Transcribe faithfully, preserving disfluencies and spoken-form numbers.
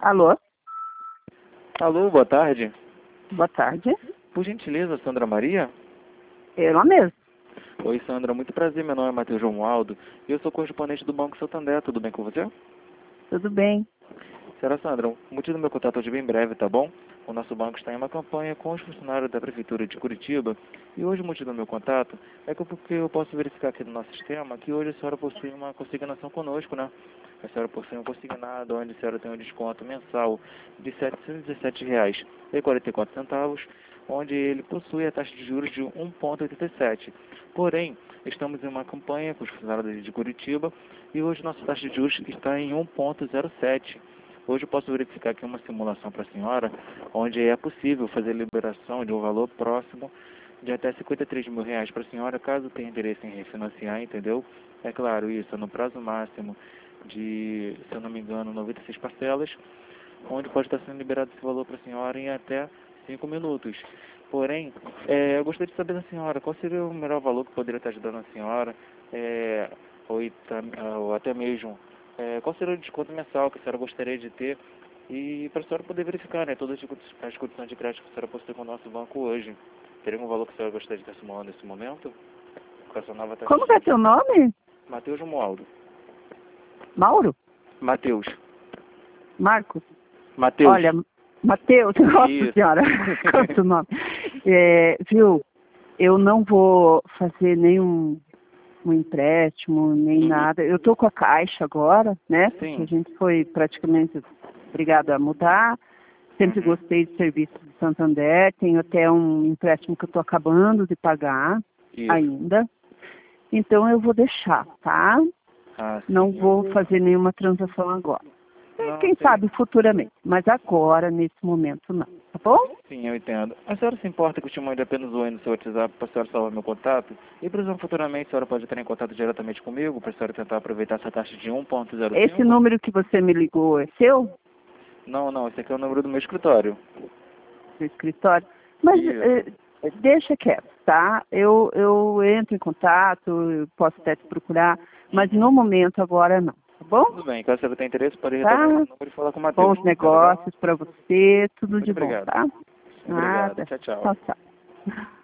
Alô? Alô, boa tarde. Boa tarde. Por gentileza, Sandra Maria? Ela mesmo. Oi, Sandra, muito prazer. Meu nome é Matheus Romualdo e eu sou correspondente do Banco Santander. Tudo bem com você? Tudo bem. Senhora Sandra, o motivo do meu contato hoje é bem breve, tá bom? O nosso banco está em uma campanha com os funcionários da Prefeitura de Curitiba e hoje o motivo do meu contato é que porque eu posso verificar aqui no nosso sistema que hoje a senhora possui uma consignação conosco, né? A senhora possui um consignado onde a senhora tem um desconto mensal de setecentos e dezessete reais e quarenta e quatro centavos, onde ele possui a taxa de juros de um vírgula oitenta e sete. Porém, estamos em uma campanha com os funcionários de Curitiba e hoje nossa taxa de juros está em um vírgula zero sete. Hoje eu posso verificar aqui uma simulação para a senhora, onde é possível fazer liberação de um valor próximo de até cinquenta e três mil reais para a senhora, caso tenha interesse em refinanciar, entendeu? É claro, isso no prazo máximo de, se eu não me engano, noventa e seis parcelas, onde pode estar sendo liberado esse valor para a senhora em até cinco minutos. Porém, é, eu gostaria de saber da senhora, qual seria o melhor valor que poderia estar ajudando a senhora, é, ou, ou até mesmo, é, qual seria o desconto mensal que a senhora gostaria de ter, e para a senhora poder verificar, né, todas as condições de crédito que a senhora possui com o nosso banco hoje. Teria um valor que a senhora gostaria de estar simulando nesse momento? Com essa nova taxa Como que é de... seu nome? Matheus Romualdo. Mauro? Matheus. Marcos? Matheus. Olha, Matheus, nossa Isso. senhora, qual é o seu nome? É, viu, eu não vou fazer nenhum um empréstimo, nem Uhum. nada. Eu estou com a Caixa agora, né? Sim. Porque a gente foi praticamente obrigado a mudar. Sempre Uhum. gostei de serviço do Santander. Tenho até um empréstimo que eu estou acabando de pagar Isso. ainda. Então eu vou deixar, tá? Ah, sim. Não vou fazer nenhuma transação agora. Não, Quem sim. sabe futuramente, mas agora, nesse momento, não. Tá bom? Sim, eu entendo. A senhora se importa que eu te mande apenas o oi no seu WhatsApp para a senhora salvar meu contato? E, por exemplo, futuramente a senhora pode entrar em contato diretamente comigo para a senhora tentar aproveitar essa taxa de um vírgula zero cinco? Esse número que você me ligou é seu? Não, não, esse aqui é o número do meu escritório. Do escritório? Mas Isso. eh, deixa quieto, tá? Eu, eu entro em contato, eu posso até te procurar, mas Uhum. no momento agora não, tá bom? Tudo bem, caso a senhora tenha interesse, pode Tá? retornar esse número e falar com o Matheus. Bons Tá legal? negócios para você, tudo Muito de bom, obrigado. tá? Obrigado. Nada. Tchau, tchau. Tchau, tchau.